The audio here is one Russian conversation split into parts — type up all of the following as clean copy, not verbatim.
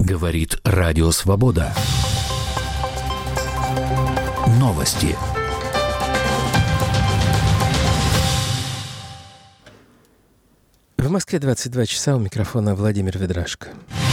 Говорит Радио Свобода. Новости. В Москве 22 часа, у микрофона Владимир Ведрашко.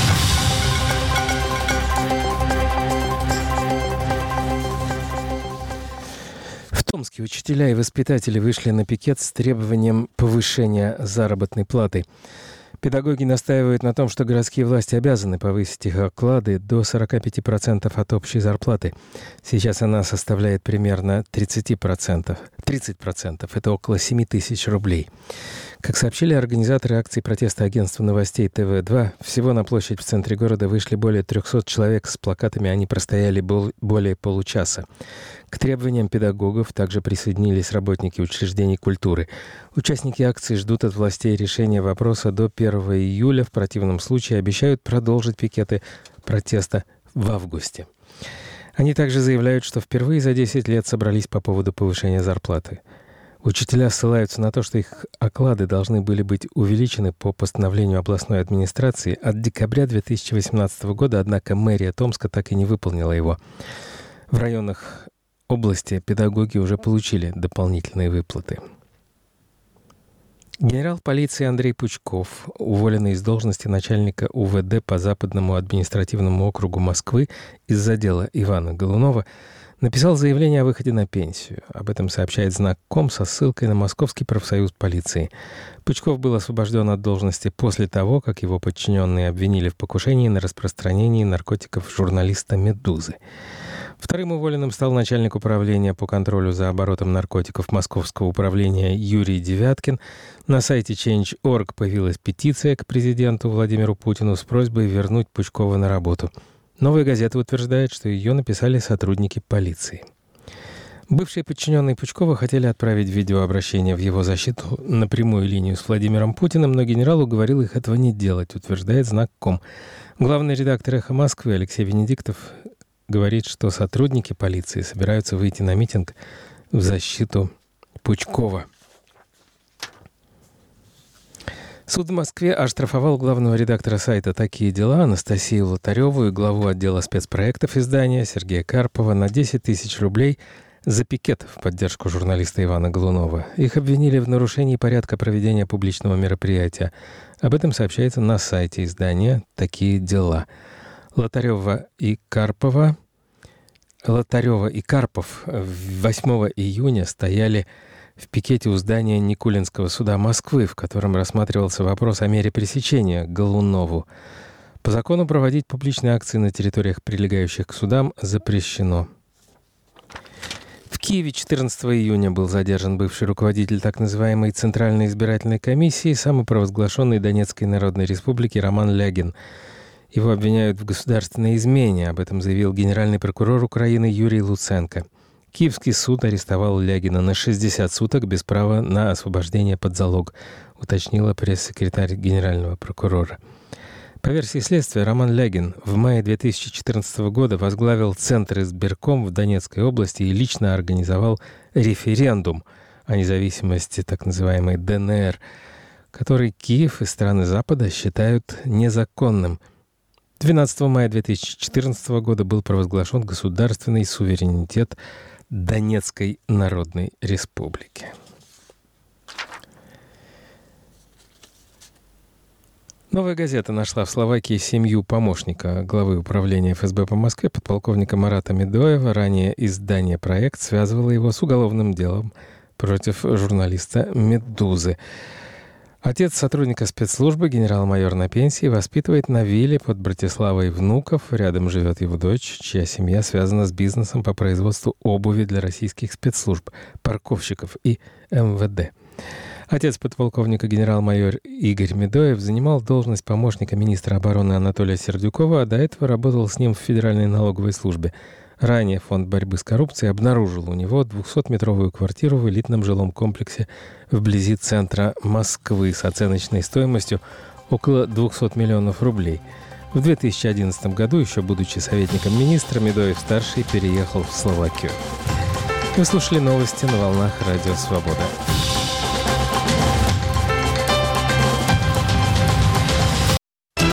В Томске учителя и воспитатели вышли на пикет с требованием повышения заработной платы. Педагоги настаивают на том, что городские власти обязаны повысить их оклады до 45% от общей зарплаты. Сейчас она составляет примерно 30%. 30%. Это около 7 тысяч рублей. Как сообщили организаторы акции протеста агентства новостей ТВ-2, всего на площадь в центре города вышли более 300 человек с плакатами, они простояли более получаса. К требованиям педагогов также присоединились работники учреждений культуры. Участники акции ждут от властей решения вопроса до 1 июля. В противном случае обещают продолжить пикеты протеста в августе. Они также заявляют, что впервые за 10 лет собрались по поводу повышения зарплаты. Учителя ссылаются на то, что их оклады должны были быть увеличены по постановлению областной администрации от декабря 2018 года, однако мэрия Томска так и не выполнила его. В районах области педагоги уже получили дополнительные выплаты. Генерал полиции Андрей Пучков, уволенный из должности начальника УВД по Западному административному округу Москвы из-за дела Ивана Голунова, написал заявление о выходе на пенсию. Об этом сообщает Знак.ком со ссылкой на Московский профсоюз полиции. Пучков был освобожден от должности после того, как его подчиненные обвинили в покушении на распространении наркотиков журналиста «Медузы». Вторым уволенным стал начальник управления по контролю за оборотом наркотиков Московского управления Юрий Девяткин. На сайте Change.org появилась петиция к президенту Владимиру Путину с просьбой вернуть Пучкова на работу. «Новая газета» утверждает, что ее написали сотрудники полиции. Бывшие подчиненные Пучкова хотели отправить видеообращение в его защиту на прямую линию с Владимиром Путиным, но генерал уговорил их этого не делать, утверждает Знак.ком. Главный редактор «Эхо Москвы» Алексей Венедиктов говорит, что сотрудники полиции собираются выйти на митинг в защиту Пучкова. Суд в Москве оштрафовал главного редактора сайта «Такие дела» Анастасию Лотареву и главу отдела спецпроектов издания Сергея Карпова на 10 тысяч рублей за пикет в поддержку журналиста Ивана Голунова. Их обвинили в нарушении порядка проведения публичного мероприятия. Об этом сообщается на сайте издания «Такие дела». Лотарева и Карпов 8 июня стояли в пикете у здания Никулинского суда Москвы, в котором рассматривался вопрос о мере пресечения Голунову. По закону проводить публичные акции на территориях, прилегающих к судам, запрещено. В Киеве 14 июня был задержан бывший руководитель так называемой Центральной избирательной комиссии, самопровозглашенной Донецкой Народной Республики Роман Лягин. Его обвиняют в государственной измене, об этом заявил генеральный прокурор Украины Юрий Луценко. Киевский суд арестовал Лягина на 60 суток без права на освобождение под залог, уточнила пресс-секретарь генерального прокурора. По версии следствия, Роман Лягин в мае 2014 года возглавил Центр избирком в Донецкой области и лично организовал референдум о независимости так называемой ДНР, который Киев и страны Запада считают незаконным. 12 мая 2014 года был провозглашен государственный суверенитет Донецкой Народной Республики. «Новая газета» нашла в Словакии семью помощника главы управления ФСБ по Москве, подполковника Марата Медоева. Ранее издание «Проект» связывало его с уголовным делом против журналиста «Медузы». Отец сотрудника спецслужбы, генерал-майор на пенсии, воспитывает на вилле под Братиславой внуков. Рядом живет его дочь, чья семья связана с бизнесом по производству обуви для российских спецслужб, парковщиков и МВД. Отец подполковника генерал-майор Игорь Медоев занимал должность помощника министра обороны Анатолия Сердюкова, а до этого работал с ним в Федеральной налоговой службе. Ранее Фонд борьбы с коррупцией обнаружил у него 200-метровую квартиру в элитном жилом комплексе вблизи центра Москвы с оценочной стоимостью около 200 миллионов рублей. В 2011 году, еще будучи советником министра, Медоев-старший переехал в Словакию. Вы слушали новости на волнах Радио Свобода.